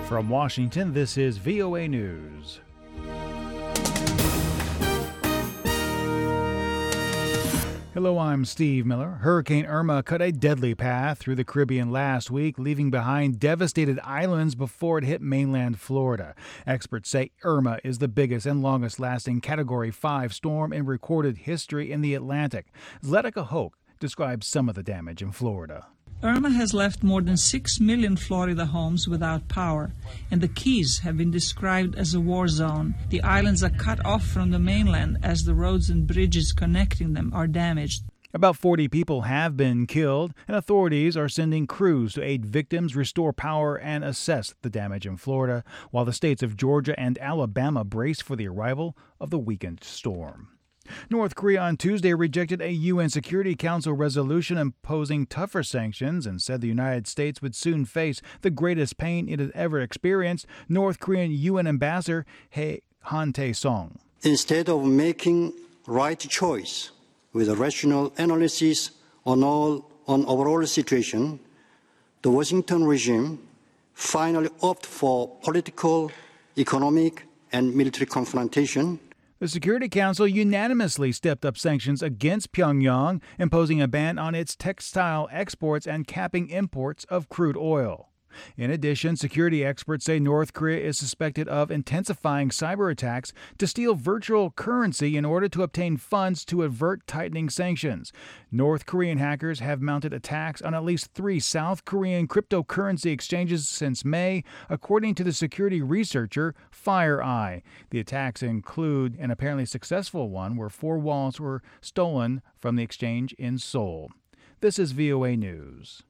From Washington, this is VOA News. Hello, I'm Steve Miller. Hurricane Irma cut a deadly path through the Caribbean last week, leaving behind devastated islands before it hit mainland Florida. Experts say Irma is the biggest and longest-lasting Category 5 storm in recorded history in the Atlantic. Zlatica Hoke describes some of the damage in Florida. Irma has left more than 6 million Florida homes without power, and the Keys have been described as a war zone. The islands are cut off from the mainland as the roads and bridges connecting them are damaged. About 40 people have been killed, and authorities are sending crews to aid victims, restore power, and assess the damage in Florida, while the states of Georgia and Alabama brace for the arrival of the weakened storm. North Korea on Tuesday rejected a UN Security Council resolution imposing tougher sanctions and said the United States would soon face the greatest pain it has ever experienced. North Korean UN Ambassador Han Tae-song. Instead of making right choice with a rational analysis on overall situation, the Washington regime finally opted for political, economic, and military confrontation. The Security Council unanimously stepped up sanctions against Pyongyang, imposing a ban on its textile exports and capping imports of crude oil. In addition, security experts say North Korea is suspected of intensifying cyber attacks to steal virtual currency in order to obtain funds to avert tightening sanctions. North Korean hackers have mounted attacks on at least 3 South Korean cryptocurrency exchanges since May, according to the security researcher FireEye. The attacks include an apparently successful one where 4 wallets were stolen from the exchange in Seoul. This is VOA News.